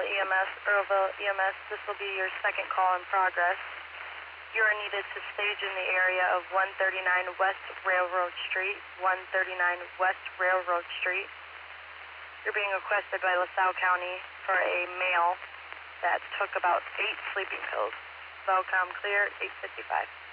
EMS, Earlville EMS. This will be your second call in progress. You are needed to stage in the area of 139 West Railroad Street, 139 West Railroad Street. You're being requested by LaSalle County for a male that took about 8 sleeping pills. Velcom clear, 8:55.